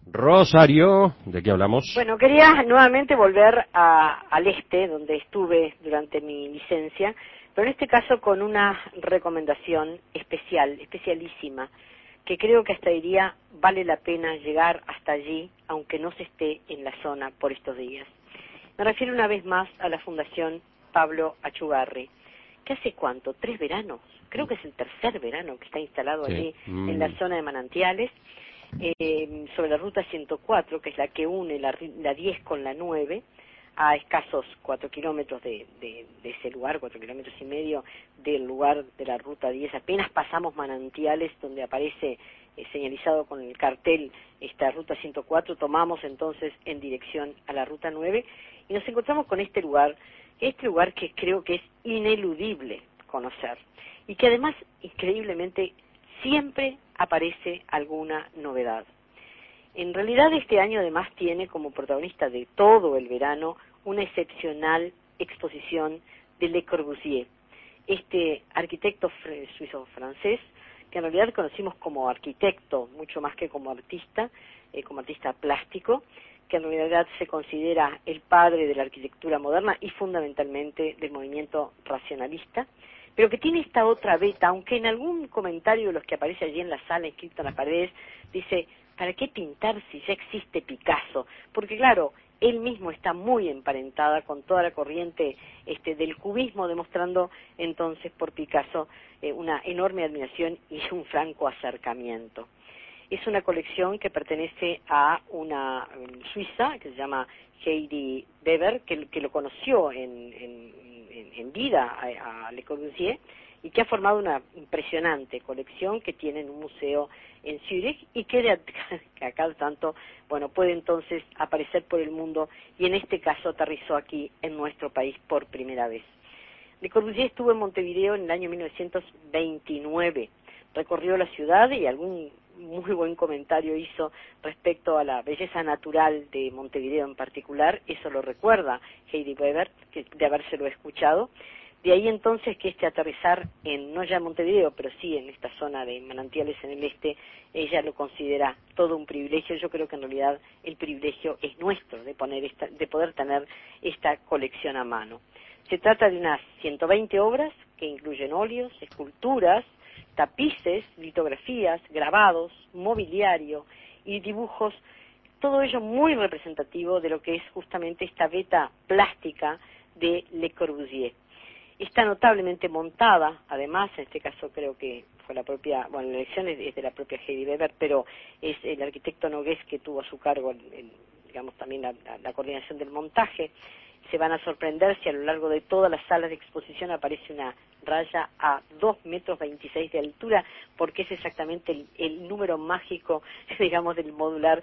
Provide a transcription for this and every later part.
Rosario, ¿de qué hablamos? Bueno, quería nuevamente volver al este, donde estuve durante mi licencia, pero en este caso con una recomendación especialísima, que creo que hasta diría vale la pena llegar hasta allí, aunque no se esté en la zona por estos días. Me refiero una vez más a la Fundación Pablo Achugarri, que hace ¿cuánto? 3 veranos, creo que es el tercer verano que está instalado allí en la zona de Manantiales, sobre la ruta 104, que es la que une la 10 con la 9, a escasos 4 kilómetros de ese lugar, 4 kilómetros y medio del lugar de la ruta 10. Apenas pasamos Manantiales, donde aparece señalizado con el cartel esta ruta 104, tomamos entonces en dirección a la ruta 9 y nos encontramos con este lugar que creo que es ineludible conocer y que además, increíblemente, siempre aparece alguna novedad. En realidad este año además tiene como protagonista de todo el verano una excepcional exposición de Le Corbusier, este arquitecto suizo-francés, que en realidad conocimos como arquitecto, mucho más que como artista plástico, que en realidad se considera el padre de la arquitectura moderna y fundamentalmente del movimiento racionalista, pero que tiene esta otra beta, aunque en algún comentario de los que aparece allí en la sala, escrito en las paredes, dice, ¿para qué pintar si ya existe Picasso? Porque claro, él mismo está muy emparentada con toda la corriente del cubismo, demostrando entonces por Picasso una enorme admiración y un franco acercamiento. Es una colección que pertenece a una suiza que se llama Heidi Weber, que lo conoció en vida a Le Corbusier y que ha formado una impresionante colección que tiene en un museo en Zúrich y que a cada tanto, bueno, puede entonces aparecer por el mundo y en este caso aterrizó aquí en nuestro país por primera vez. Le Corbusier estuvo en Montevideo en el año 1929, recorrió la ciudad y algún muy buen comentario hizo respecto a la belleza natural de Montevideo en particular, eso lo recuerda Heidi Weber, de habérselo escuchado. De ahí entonces que aterrizar no ya en Montevideo, pero sí en esta zona de Manantiales en el este, ella lo considera todo un privilegio. Yo creo que en realidad el privilegio es nuestro de poder tener esta colección a mano. Se trata de unas 120 obras que incluyen óleos, esculturas, tapices, litografías, grabados, mobiliario y dibujos, todo ello muy representativo de lo que es justamente esta beta plástica de Le Corbusier. Está notablemente montada, además, en este caso creo que fue la elección es de la propia Heidi Weber, pero es el arquitecto Nogués que tuvo a su cargo, digamos, también la coordinación del montaje. Se van a sorprender si a lo largo de todas las salas de exposición aparece una raya a 2,26 metros de altura, porque es exactamente el número mágico, digamos, del modular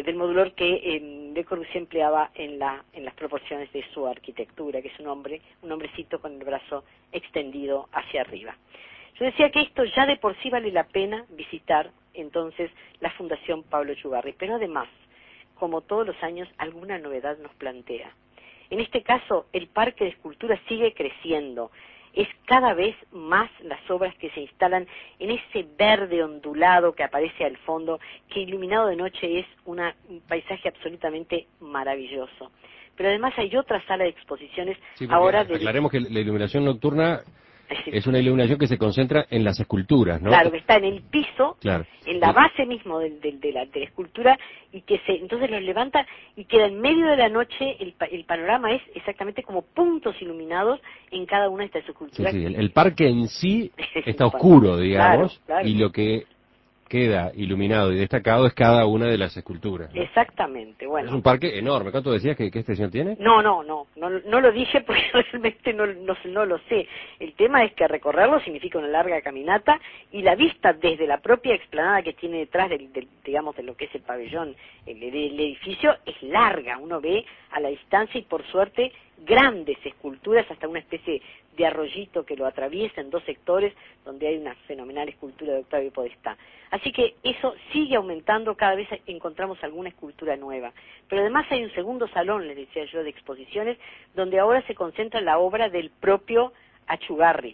que Le Corbusier empleaba en las proporciones de su arquitectura, que es un hombrecito con el brazo extendido hacia arriba. Yo decía que esto ya de por sí vale la pena visitar entonces la Fundación Pablo Achugarri, pero además, como todos los años, alguna novedad nos plantea. En este caso, el parque de esculturas sigue creciendo. Es cada vez más las obras que se instalan en ese verde ondulado que aparece al fondo, que iluminado de noche es un paisaje absolutamente maravilloso. Pero además hay otra sala de exposiciones ahora... Aclaremos que la iluminación nocturna es una iluminación que se concentra en las esculturas, ¿no? Claro, que está en el piso, claro, en la base mismo de la escultura, y que entonces los levanta y queda en medio de la noche, el panorama es exactamente como puntos iluminados en cada una de estas esculturas. Sí, el parque en sí está oscuro, digamos, claro. Y lo que queda iluminado y destacado es cada una de las esculturas, ¿no? Exactamente, bueno. Es un parque enorme. ¿Cuánto decías que extensión tiene? No lo dije porque realmente no lo sé. El tema es que recorrerlo significa una larga caminata y la vista desde la propia explanada que tiene detrás digamos, de lo que es el pabellón, el edificio, es larga. Uno ve a la distancia y por suerte grandes esculturas, hasta una especie de arroyito que lo atraviesa en 2 sectores, donde hay una fenomenal escultura de Octavio Podestá. Así que eso sigue aumentando, cada vez encontramos alguna escultura nueva. Pero además hay un segundo salón, les decía yo, de exposiciones, donde ahora se concentra la obra del propio Achugarri.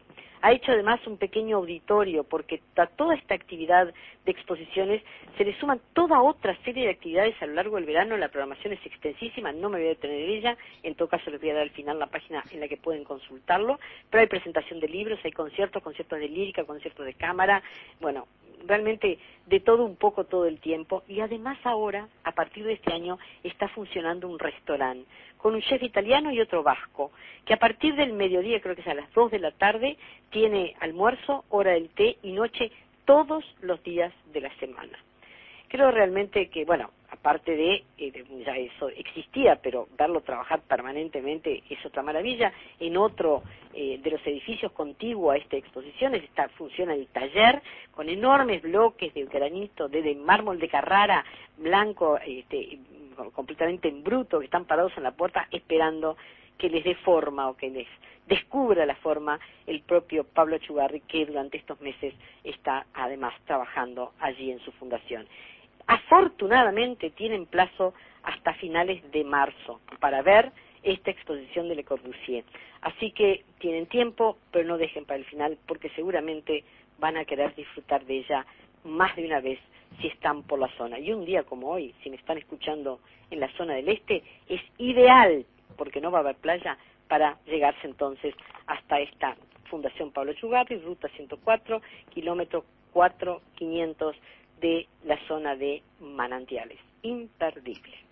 ha hecho además un pequeño auditorio, porque a toda esta actividad de exposiciones se le suman toda otra serie de actividades a lo largo del verano. La programación es extensísima, no me voy a detener en ella, en todo caso les voy a dar al final la página en la que pueden consultarlo, pero hay presentación de libros, hay conciertos de lírica, conciertos de cámara, bueno, realmente de todo un poco todo el tiempo. Y además ahora, a partir de este año, está funcionando un restaurante con un chef italiano y otro vasco, que a partir del mediodía, creo que es a las 2 de la tarde, tiene almuerzo, hora del té y noche todos los días de la semana. Creo realmente que, bueno, aparte de ya eso existía, pero verlo trabajar permanentemente es otra maravilla. En otro de los edificios contiguos a esta exposición funciona el taller con enormes bloques de granito, de mármol de Carrara, blanco, completamente en bruto, que están parados en la puerta esperando que les dé forma o que les descubra la forma el propio Pablo Echugarri, que durante estos meses está además trabajando allí en su fundación. Afortunadamente tienen plazo hasta finales de marzo para ver esta exposición de Le Corbusier. Así que tienen tiempo, pero no dejen para el final, porque seguramente van a querer disfrutar de ella más de una vez si están por la zona. Y un día como hoy, si me están escuchando en la zona del este, es ideal, porque no va a haber playa, para llegarse entonces hasta esta Fundación Pablo Echugarri, ruta 104, kilómetro 4500 de la zona de Manantiales. Imperdible.